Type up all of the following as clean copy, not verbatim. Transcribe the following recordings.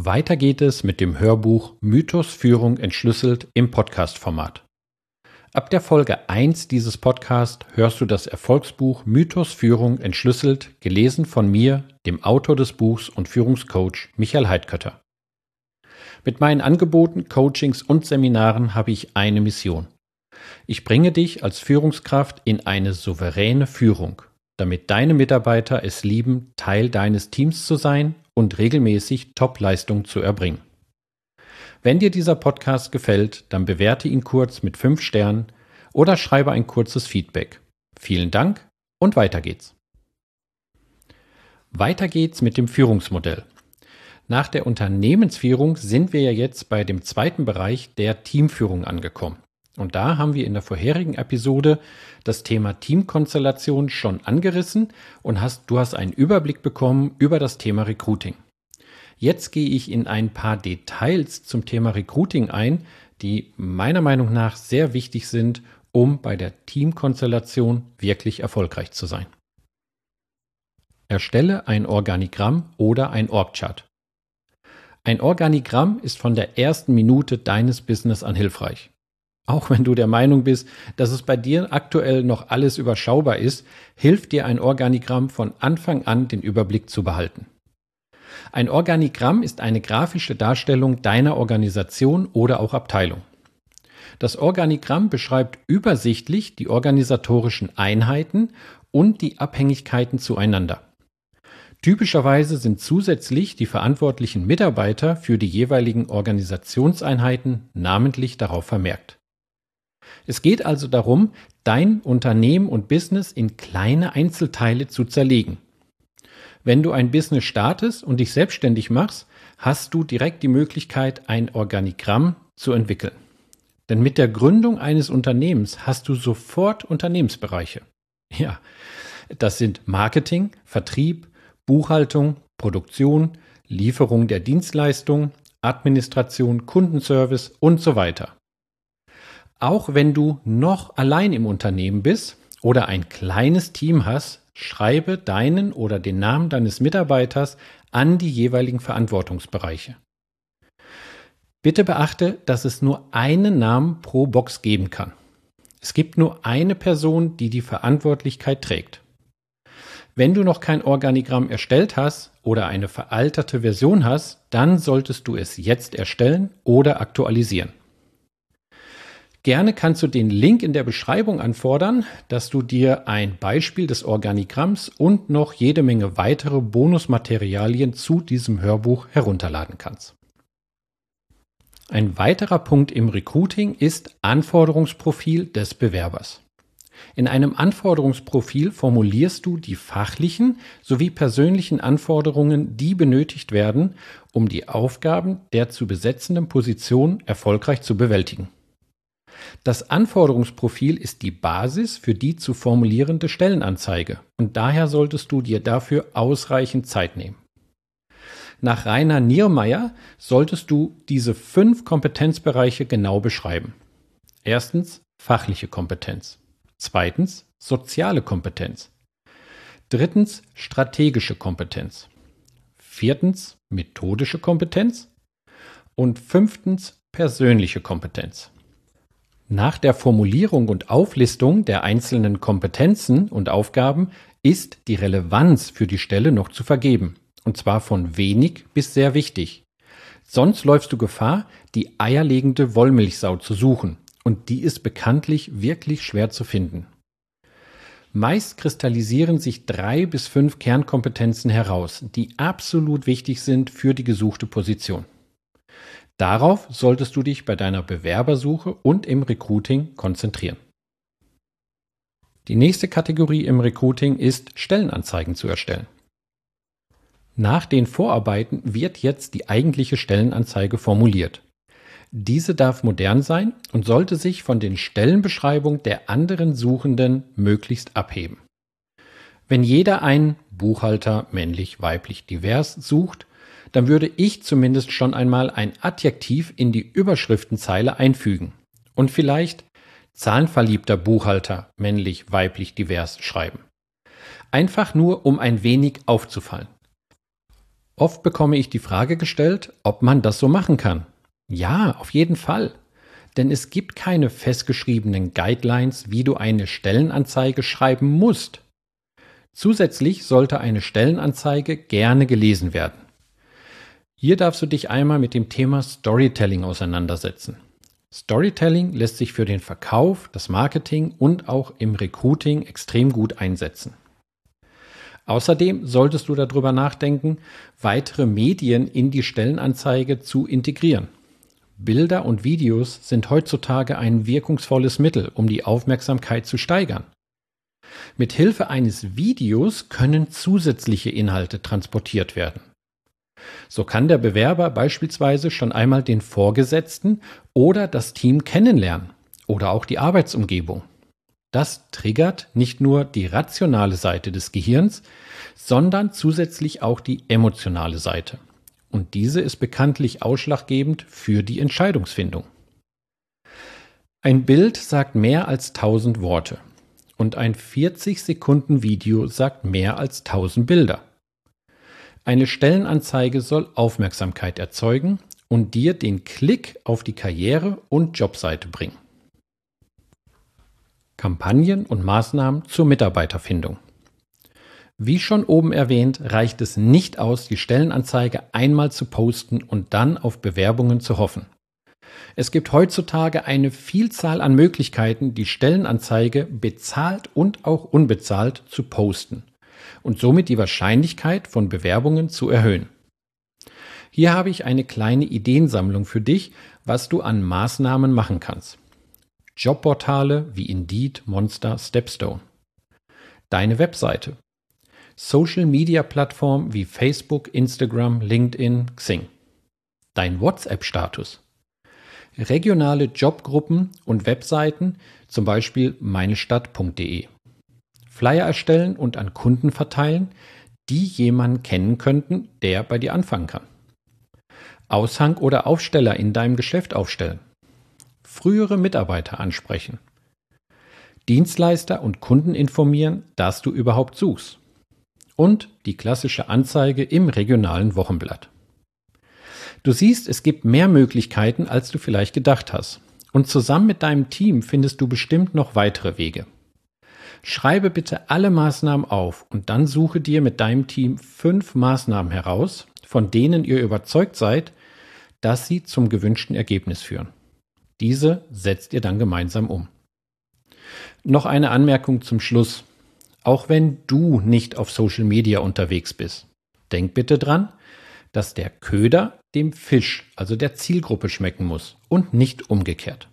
Weiter geht es mit dem Hörbuch Mythos Führung entschlüsselt im Podcast-Format. Ab der Folge 1 dieses Podcasts hörst du das Erfolgsbuch Mythos Führung entschlüsselt, gelesen von mir, dem Autor des Buchs und Führungscoach Michael Heidkötter. Mit meinen Angeboten, Coachings und Seminaren habe ich eine Mission. Ich bringe dich als Führungskraft in eine souveräne Führung, damit deine Mitarbeiter es lieben, Teil deines Teams zu sein und regelmäßig Top-Leistung zu erbringen. Wenn dir dieser Podcast gefällt, dann bewerte ihn kurz mit 5 Sternen oder schreibe ein kurzes Feedback. Vielen Dank und weiter geht's. Weiter geht's mit dem Führungsmodell. Nach der Unternehmensführung sind wir ja jetzt bei dem zweiten Bereich der Teamführung angekommen. Und da haben wir in der vorherigen Episode das Thema Teamkonstellation schon angerissen und du hast einen Überblick bekommen über das Thema Recruiting. Jetzt gehe ich in ein paar Details zum Thema Recruiting ein, die meiner Meinung nach sehr wichtig sind, um bei der Teamkonstellation wirklich erfolgreich zu sein. Erstelle ein Organigramm oder ein Org-Chart. Ein Organigramm ist von der ersten Minute deines Business an hilfreich. Auch wenn du der Meinung bist, dass es bei dir aktuell noch alles überschaubar ist, hilft dir ein Organigramm von Anfang an den Überblick zu behalten. Ein Organigramm ist eine grafische Darstellung deiner Organisation oder auch Abteilung. Das Organigramm beschreibt übersichtlich die organisatorischen Einheiten und die Abhängigkeiten zueinander. Typischerweise sind zusätzlich die verantwortlichen Mitarbeiter für die jeweiligen Organisationseinheiten namentlich darauf vermerkt. Es geht also darum, dein Unternehmen und Business in kleine Einzelteile zu zerlegen. Wenn du ein Business startest und dich selbstständig machst, hast du direkt die Möglichkeit, ein Organigramm zu entwickeln. Denn mit der Gründung eines Unternehmens hast du sofort Unternehmensbereiche. Ja, das sind Marketing, Vertrieb, Buchhaltung, Produktion, Lieferung der Dienstleistung, Administration, Kundenservice und so weiter. Auch wenn du noch allein im Unternehmen bist oder ein kleines Team hast, schreibe deinen oder den Namen deines Mitarbeiters an die jeweiligen Verantwortungsbereiche. Bitte beachte, dass es nur einen Namen pro Box geben kann. Es gibt nur eine Person, die die Verantwortlichkeit trägt. Wenn du noch kein Organigramm erstellt hast oder eine veralterte Version hast, dann solltest du es jetzt erstellen oder aktualisieren. Gerne kannst du den Link in der Beschreibung anfordern, dass du dir ein Beispiel des Organigramms und noch jede Menge weitere Bonusmaterialien zu diesem Hörbuch herunterladen kannst. Ein weiterer Punkt im Recruiting ist Anforderungsprofil des Bewerbers. In einem Anforderungsprofil formulierst du die fachlichen sowie persönlichen Anforderungen, die benötigt werden, um die Aufgaben der zu besetzenden Position erfolgreich zu bewältigen. Das Anforderungsprofil ist die Basis für die zu formulierende Stellenanzeige und daher solltest du dir dafür ausreichend Zeit nehmen. Nach Rainer Niermeyer solltest du diese 5 Kompetenzbereiche genau beschreiben. Erstens fachliche Kompetenz. Zweitens soziale Kompetenz. Drittens strategische Kompetenz. Viertens methodische Kompetenz. Und 5. persönliche Kompetenz. Nach der Formulierung und Auflistung der einzelnen Kompetenzen und Aufgaben ist die Relevanz für die Stelle noch zu vergeben. Und zwar von wenig bis sehr wichtig. Sonst läufst du Gefahr, die eierlegende Wollmilchsau zu suchen. Und die ist bekanntlich wirklich schwer zu finden. Meist kristallisieren sich 3 bis 5 Kernkompetenzen heraus, die absolut wichtig sind für die gesuchte Position. Darauf solltest du dich bei deiner Bewerbersuche und im Recruiting konzentrieren. Die nächste Kategorie im Recruiting ist, Stellenanzeigen zu erstellen. Nach den Vorarbeiten wird jetzt die eigentliche Stellenanzeige formuliert. Diese darf modern sein und sollte sich von den Stellenbeschreibungen der anderen Suchenden möglichst abheben. Wenn jeder einen Buchhalter männlich, weiblich, divers sucht, dann würde ich zumindest schon einmal ein Adjektiv in die Überschriftenzeile einfügen und vielleicht zahlenverliebter Buchhalter männlich, weiblich, divers schreiben. Einfach nur, um ein wenig aufzufallen. Oft bekomme ich die Frage gestellt, ob man das so machen kann. Ja, auf jeden Fall. Denn es gibt keine festgeschriebenen Guidelines, wie du eine Stellenanzeige schreiben musst. Zusätzlich sollte eine Stellenanzeige gerne gelesen werden. Hier darfst du dich einmal mit dem Thema Storytelling auseinandersetzen. Storytelling lässt sich für den Verkauf, das Marketing und auch im Recruiting extrem gut einsetzen. Außerdem solltest du darüber nachdenken, weitere Medien in die Stellenanzeige zu integrieren. Bilder und Videos sind heutzutage ein wirkungsvolles Mittel, um die Aufmerksamkeit zu steigern. Mit Hilfe eines Videos können zusätzliche Inhalte transportiert werden. So kann der Bewerber beispielsweise schon einmal den Vorgesetzten oder das Team kennenlernen oder auch die Arbeitsumgebung. Das triggert nicht nur die rationale Seite des Gehirns, sondern zusätzlich auch die emotionale Seite. Und diese ist bekanntlich ausschlaggebend für die Entscheidungsfindung. Ein Bild sagt mehr als 1000 Worte und ein 40-Sekunden-Video sagt mehr als 1000 Bilder. Eine Stellenanzeige soll Aufmerksamkeit erzeugen und dir den Klick auf die Karriere- und Jobseite bringen. Kampagnen und Maßnahmen zur Mitarbeiterfindung. Wie schon oben erwähnt, reicht es nicht aus, die Stellenanzeige einmal zu posten und dann auf Bewerbungen zu hoffen. Es gibt heutzutage eine Vielzahl an Möglichkeiten, die Stellenanzeige bezahlt und auch unbezahlt zu posten und somit die Wahrscheinlichkeit von Bewerbungen zu erhöhen. Hier habe ich eine kleine Ideensammlung für dich, was du an Maßnahmen machen kannst. Jobportale wie Indeed, Monster, Stepstone. Deine Webseite. Social-Media-Plattformen wie Facebook, Instagram, LinkedIn, Xing. Dein WhatsApp-Status. Regionale Jobgruppen und Webseiten, zum Beispiel meinestadt.de. Flyer erstellen und an Kunden verteilen, die jemanden kennen könnten, der bei dir anfangen kann. Aushang oder Aufsteller in deinem Geschäft aufstellen. Frühere Mitarbeiter ansprechen. Dienstleister und Kunden informieren, dass du überhaupt suchst. Und die klassische Anzeige im regionalen Wochenblatt. Du siehst, es gibt mehr Möglichkeiten, als du vielleicht gedacht hast. Und zusammen mit deinem Team findest du bestimmt noch weitere Wege. Schreibe bitte alle Maßnahmen auf und dann suche dir mit deinem Team 5 Maßnahmen heraus, von denen ihr überzeugt seid, dass sie zum gewünschten Ergebnis führen. Diese setzt ihr dann gemeinsam um. Noch eine Anmerkung zum Schluss. Auch wenn du nicht auf Social Media unterwegs bist, denk bitte dran, dass der Köder dem Fisch, also der Zielgruppe, schmecken muss und nicht umgekehrt.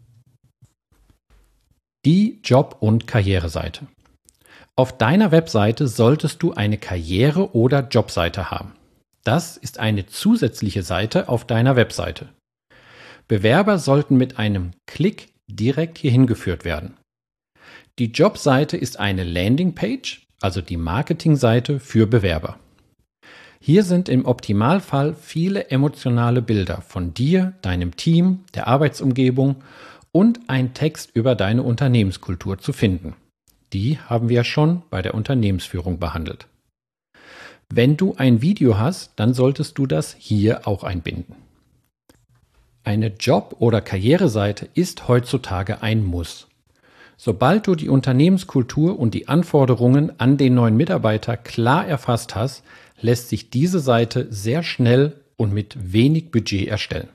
Die Job- und Karriereseite. Auf deiner Webseite solltest du eine Karriere- oder Jobseite haben. Das ist eine zusätzliche Seite auf deiner Webseite. Bewerber sollten mit einem Klick direkt hierhin geführt werden. Die Jobseite ist eine Landingpage, also die Marketingseite für Bewerber. Hier sind im Optimalfall viele emotionale Bilder von dir, deinem Team, der Arbeitsumgebung und ein Text über deine Unternehmenskultur zu finden. Die haben wir ja schon bei der Unternehmensführung behandelt. Wenn du ein Video hast, dann solltest du das hier auch einbinden. Eine Job- oder Karriereseite ist heutzutage ein Muss. Sobald du die Unternehmenskultur und die Anforderungen an den neuen Mitarbeiter klar erfasst hast, lässt sich diese Seite sehr schnell und mit wenig Budget erstellen.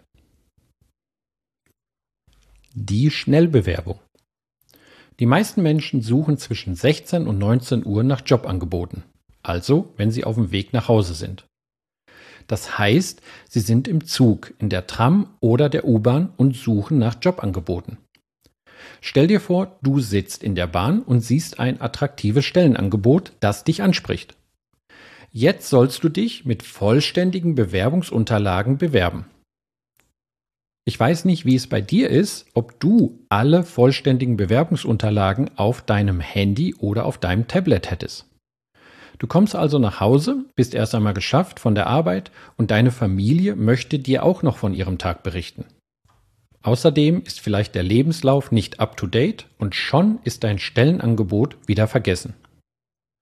Die Schnellbewerbung. Die meisten Menschen suchen zwischen 16 und 19 Uhr nach Jobangeboten, also wenn sie auf dem Weg nach Hause sind. Das heißt, sie sind im Zug, in der Tram oder der U-Bahn und suchen nach Jobangeboten. Stell dir vor, du sitzt in der Bahn und siehst ein attraktives Stellenangebot, das dich anspricht. Jetzt sollst du dich mit vollständigen Bewerbungsunterlagen bewerben. Ich weiß nicht, wie es bei dir ist, ob du alle vollständigen Bewerbungsunterlagen auf deinem Handy oder auf deinem Tablet hättest. Du kommst also nach Hause, bist erst einmal geschafft von der Arbeit und deine Familie möchte dir auch noch von ihrem Tag berichten. Außerdem ist vielleicht der Lebenslauf nicht up-to-date und schon ist dein Stellenangebot wieder vergessen.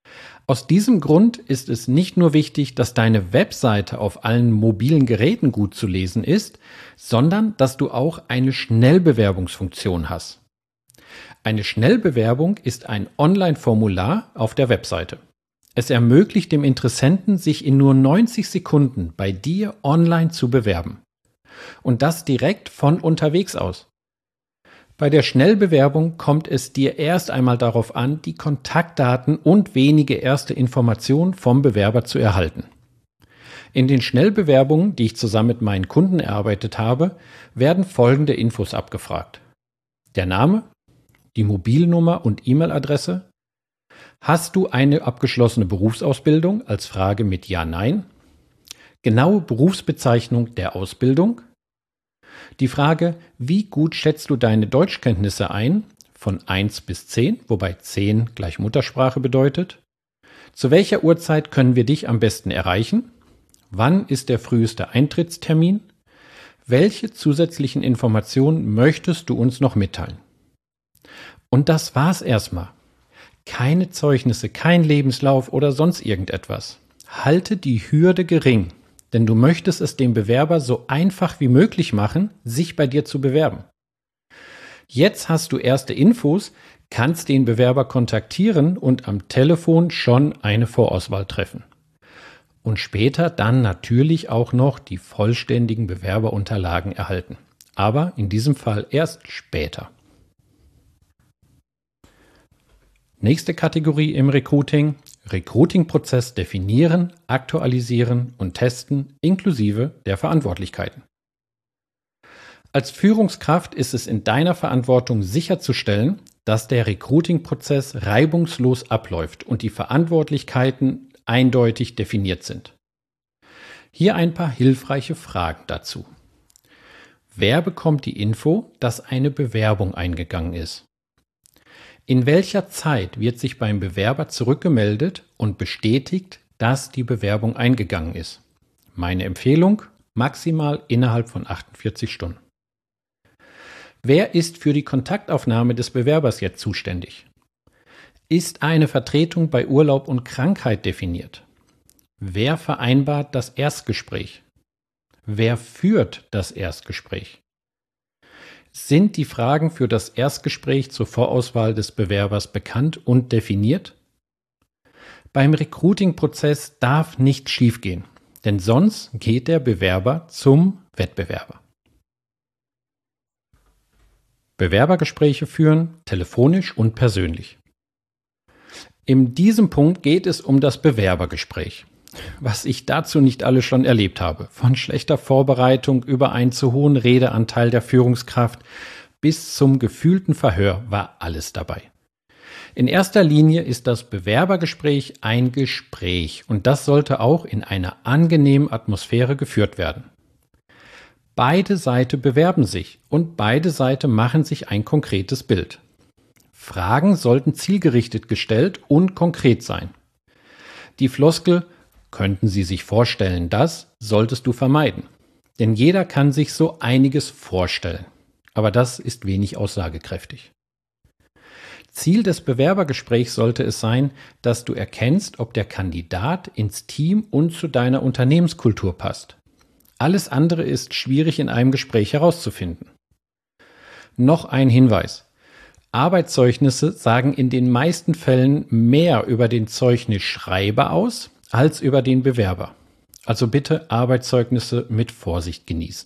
Aus diesem Grund ist es nicht nur wichtig, dass deine Webseite auf allen mobilen Geräten gut zu lesen ist, sondern dass du auch eine Schnellbewerbungsfunktion hast. Eine Schnellbewerbung ist ein Online-Formular auf der Webseite. Es ermöglicht dem Interessenten, sich in nur 90 Sekunden bei dir online zu bewerben. Und das direkt von unterwegs aus. Bei der Schnellbewerbung kommt es dir erst einmal darauf an, die Kontaktdaten und wenige erste Informationen vom Bewerber zu erhalten. In den Schnellbewerbungen, die ich zusammen mit meinen Kunden erarbeitet habe, werden folgende Infos abgefragt: Der Name, die Mobilnummer und E-Mail-Adresse. Hast du eine abgeschlossene Berufsausbildung als Frage mit Ja, Nein? Genaue Berufsbezeichnung der Ausbildung. Die Frage, wie gut schätzt du deine Deutschkenntnisse ein? Von 1 bis 10, wobei 10 gleich Muttersprache bedeutet. Zu welcher Uhrzeit können wir dich am besten erreichen? Wann ist der früheste Eintrittstermin? Welche zusätzlichen Informationen möchtest du uns noch mitteilen? Und das war's erstmal. Keine Zeugnisse, kein Lebenslauf oder sonst irgendetwas. Halte die Hürde gering, denn du möchtest es dem Bewerber so einfach wie möglich machen, sich bei dir zu bewerben. Jetzt hast du erste Infos, kannst den Bewerber kontaktieren und am Telefon schon eine Vorauswahl treffen. Und später dann natürlich auch noch die vollständigen Bewerberunterlagen erhalten. Aber in diesem Fall erst später. Nächste Kategorie im Recruiting: Recruiting-Prozess definieren, aktualisieren und testen inklusive der Verantwortlichkeiten. Als Führungskraft ist es in deiner Verantwortung sicherzustellen, dass der Recruiting-Prozess reibungslos abläuft und die Verantwortlichkeiten eindeutig definiert sind. Hier ein paar hilfreiche Fragen dazu. Wer bekommt die Info, dass eine Bewerbung eingegangen ist? In welcher Zeit wird sich beim Bewerber zurückgemeldet und bestätigt, dass die Bewerbung eingegangen ist? Meine Empfehlung: maximal innerhalb von 48 Stunden. Wer ist für die Kontaktaufnahme des Bewerbers jetzt zuständig? Ist eine Vertretung bei Urlaub und Krankheit definiert? Wer vereinbart das Erstgespräch? Wer führt das Erstgespräch? Sind die Fragen für das Erstgespräch zur Vorauswahl des Bewerbers bekannt und definiert? Beim Recruiting-Prozess darf nichts schiefgehen, denn sonst geht der Bewerber zum Wettbewerber. Bewerbergespräche führen, telefonisch und persönlich. In diesem Punkt geht es um das Bewerbergespräch. Was ich dazu nicht alles schon erlebt habe, von schlechter Vorbereitung über einen zu hohen Redeanteil der Führungskraft bis zum gefühlten Verhör, war alles dabei. In erster Linie ist das Bewerbergespräch ein Gespräch und das sollte auch in einer angenehmen Atmosphäre geführt werden. Beide Seiten bewerben sich und beide Seiten machen sich ein konkretes Bild. Fragen sollten zielgerichtet gestellt und konkret sein. Die Floskel „Könnten Sie sich vorstellen, dass?“ solltest du vermeiden. Denn jeder kann sich so einiges vorstellen. Aber das ist wenig aussagekräftig. Ziel des Bewerbergesprächs sollte es sein, dass du erkennst, ob der Kandidat ins Team und zu deiner Unternehmenskultur passt. Alles andere ist schwierig in einem Gespräch herauszufinden. Noch ein Hinweis: Arbeitszeugnisse sagen in den meisten Fällen mehr über den Zeugnisschreiber aus als über den Bewerber. Also bitte Arbeitszeugnisse mit Vorsicht genießen.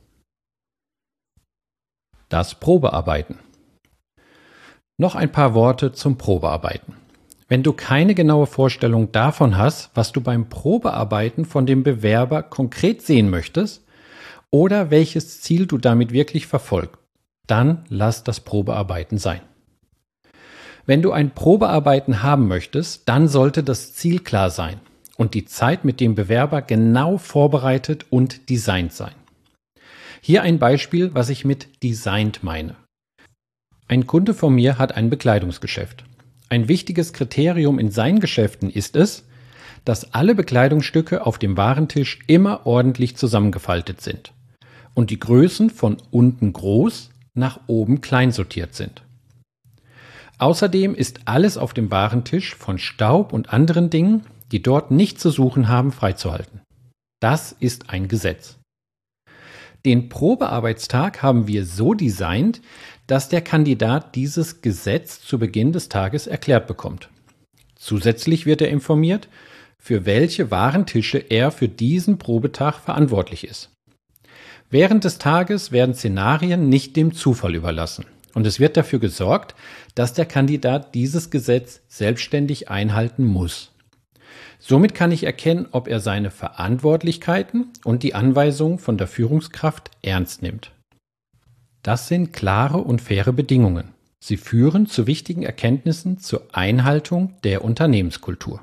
Das Probearbeiten. Noch ein paar Worte zum Probearbeiten. Wenn du keine genaue Vorstellung davon hast, was du beim Probearbeiten von dem Bewerber konkret sehen möchtest oder welches Ziel du damit wirklich verfolgst, dann lass das Probearbeiten sein. Wenn du ein Probearbeiten haben möchtest, dann sollte das Ziel klar sein und die Zeit mit dem Bewerber genau vorbereitet und designt sein. Hier ein Beispiel, was ich mit designt meine. Ein Kunde von mir hat ein Bekleidungsgeschäft. Ein wichtiges Kriterium in seinen Geschäften ist es, dass alle Bekleidungsstücke auf dem Warentisch immer ordentlich zusammengefaltet sind und die Größen von unten groß nach oben klein sortiert sind. Außerdem ist alles auf dem Warentisch von Staub und anderen Dingen, die dort nichts zu suchen haben, freizuhalten. Das ist ein Gesetz. Den Probearbeitstag haben wir so designt, dass der Kandidat dieses Gesetz zu Beginn des Tages erklärt bekommt. Zusätzlich wird er informiert, für welche Warentische er für diesen Probetag verantwortlich ist. Während des Tages werden Szenarien nicht dem Zufall überlassen und es wird dafür gesorgt, dass der Kandidat dieses Gesetz selbstständig einhalten muss. Somit kann ich erkennen, ob er seine Verantwortlichkeiten und die Anweisungen von der Führungskraft ernst nimmt. Das sind klare und faire Bedingungen. Sie führen zu wichtigen Erkenntnissen zur Einhaltung der Unternehmenskultur.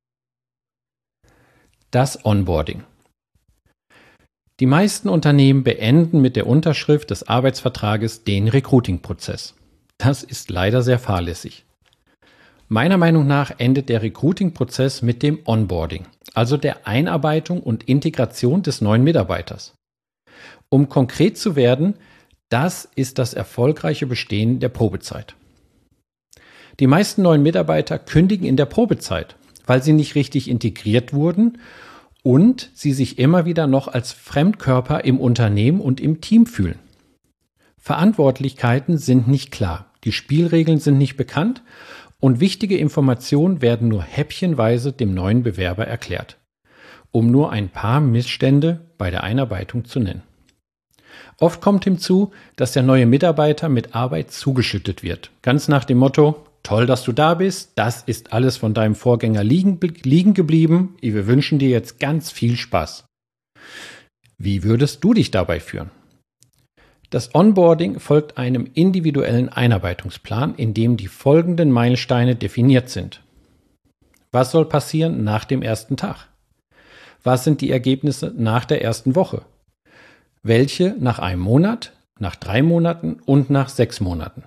Das Onboarding. Die meisten Unternehmen beenden mit der Unterschrift des Arbeitsvertrages den Recruiting-Prozess. Das ist leider sehr fahrlässig. Meiner Meinung nach endet der Recruiting-Prozess mit dem Onboarding, also der Einarbeitung und Integration des neuen Mitarbeiters. Um konkret zu werden, das ist das erfolgreiche Bestehen der Probezeit. Die meisten neuen Mitarbeiter kündigen in der Probezeit, weil sie nicht richtig integriert wurden und sie sich immer wieder noch als Fremdkörper im Unternehmen und im Team fühlen. Verantwortlichkeiten sind nicht klar, die Spielregeln sind nicht bekannt und wichtige Informationen werden nur häppchenweise dem neuen Bewerber erklärt, um nur ein paar Missstände bei der Einarbeitung zu nennen. Oft kommt hinzu, dass der neue Mitarbeiter mit Arbeit zugeschüttet wird, ganz nach dem Motto: Toll, dass du da bist, das ist alles von deinem Vorgänger liegen geblieben, wir wünschen dir jetzt ganz viel Spaß. Wie würdest du dich dabei führen? Das Onboarding folgt einem individuellen Einarbeitungsplan, in dem die folgenden Meilensteine definiert sind. Was soll passieren nach dem ersten Tag? Was sind die Ergebnisse nach der ersten Woche? Welche nach einem Monat, nach 3 Monaten und nach 6 Monaten?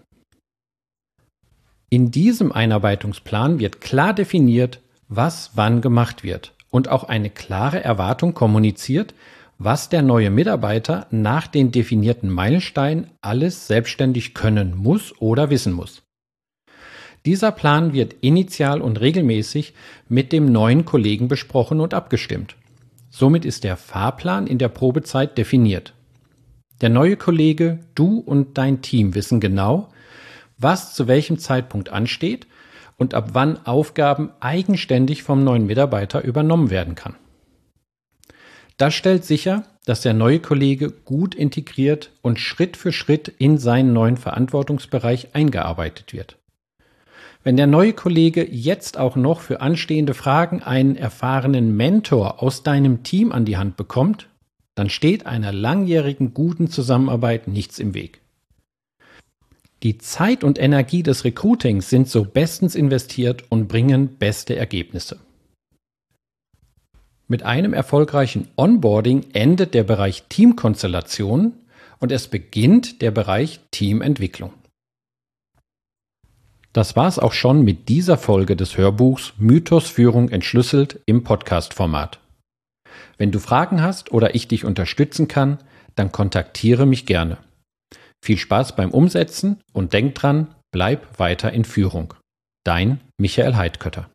In diesem Einarbeitungsplan wird klar definiert, was wann gemacht wird und auch eine klare Erwartung kommuniziert, was der neue Mitarbeiter nach den definierten Meilensteinen alles selbstständig können muss oder wissen muss. Dieser Plan wird initial und regelmäßig mit dem neuen Kollegen besprochen und abgestimmt. Somit ist der Fahrplan in der Probezeit definiert. Der neue Kollege, du und dein Team wissen genau, was zu welchem Zeitpunkt ansteht und ab wann Aufgaben eigenständig vom neuen Mitarbeiter übernommen werden kann. Das stellt sicher, dass der neue Kollege gut integriert und Schritt für Schritt in seinen neuen Verantwortungsbereich eingearbeitet wird. Wenn der neue Kollege jetzt auch noch für anstehende Fragen einen erfahrenen Mentor aus deinem Team an die Hand bekommt, dann steht einer langjährigen guten Zusammenarbeit nichts im Weg. Die Zeit und Energie des Recruitings sind so bestens investiert und bringen beste Ergebnisse. Mit einem erfolgreichen Onboarding endet der Bereich Teamkonstellation und es beginnt der Bereich Teamentwicklung. Das war's auch schon mit dieser Folge des Hörbuchs Mythos Führung entschlüsselt im Podcast-Format. Wenn du Fragen hast oder ich dich unterstützen kann, dann kontaktiere mich gerne. Viel Spaß beim Umsetzen und denk dran, bleib weiter in Führung. Dein Michael Heidkötter.